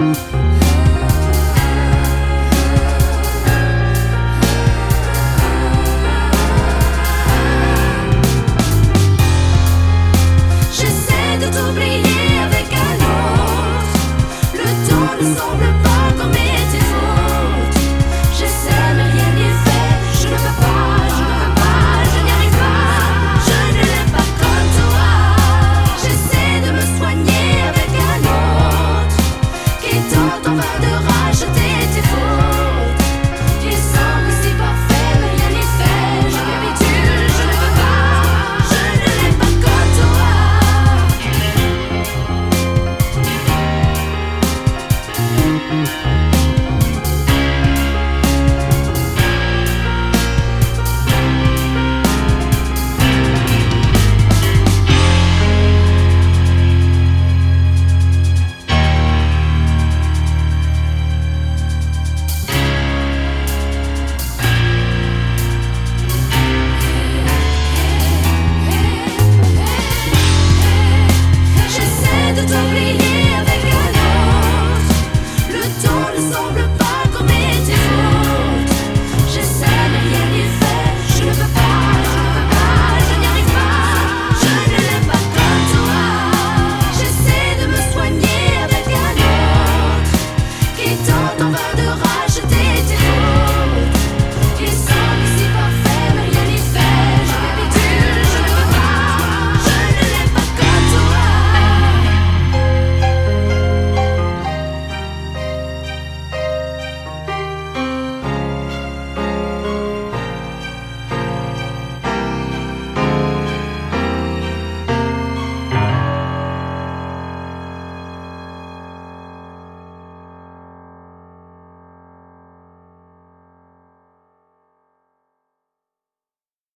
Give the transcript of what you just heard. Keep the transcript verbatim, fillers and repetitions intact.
J'essaie de t'oublier avec un autre. Le temps ne semble pas comme tes fautes. J'essaie mais rien n'y est fait. Je ne peux pas, je ne peux pas, je n'y arrive pas. Je ne l'aime pas comme toi. J'essaie de me soigner avec un autre qui tente en vain de racheter tes fautes. Tu sembles si parfait mais rien n'y fait. Je m'habitue, je ne peux pas. Je ne l'aime pas comme toi. Thank you.